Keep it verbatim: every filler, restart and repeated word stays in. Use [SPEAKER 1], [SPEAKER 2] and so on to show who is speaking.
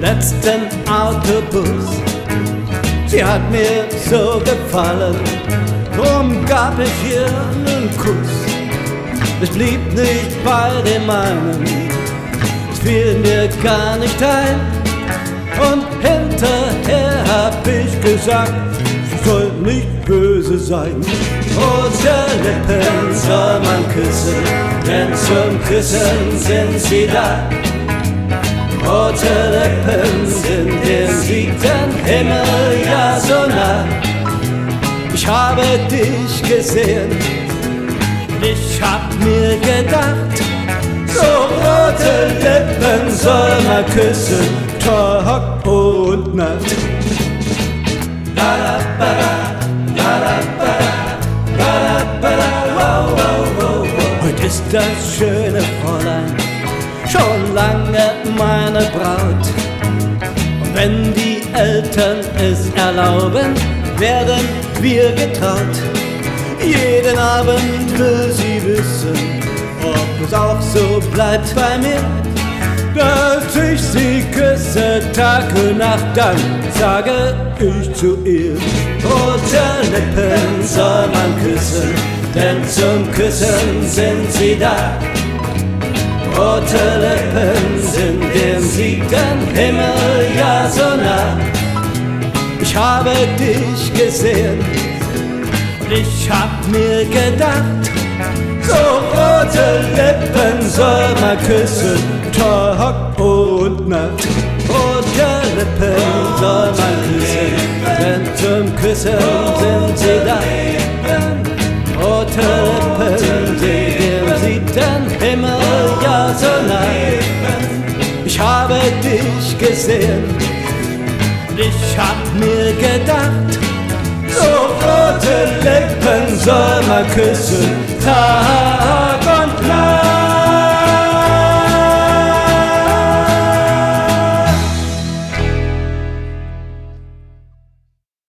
[SPEAKER 1] letzten Autobus. Sie hat mir so gefallen, drum gab ich ihr einen Kuss. Es blieb nicht bei dem einen, es fiel mir gar nicht ein. Und hinterher hab ich gesagt, sie soll nicht böse sein. Rote Lippen soll man küssen, denn zum Küssen sind sie da. Rote Lippen sind dem siebten Himmel ja so nah. Ich habe dich gesehen, ich hab mir gedacht, so rote Lippen soll man küssen, Tag und Nacht. La la ba la, la la ba la, la la ba la, wow, wow, wow, wow. Heute ist das schöne Fräulein schon lange meine Braut. Und wenn die Eltern es erlauben, werden wir getraut. Jeden Abend will sie wissen, ob es auch so bleibt bei mir, dass ich sie küsse Tag und Nacht, dann sage ich zu ihr: rote Lippen soll man küssen, denn zum Küssen sind sie da. Rote Lippen sind dem siebten Himmel ja so nah. Ich habe dich gesehen und ich hab mir gedacht, so rote Lippen soll man küssen, Tag und Nacht. Rote Lippen soll man küssen, denn zum Küssen sind sie da. Rote Lippen sind dem siebten Himmel ja so nah. Ich habe dich gesehen und ich hab mir gedacht, so rote Lippen soll man küssen, Tag und Nacht.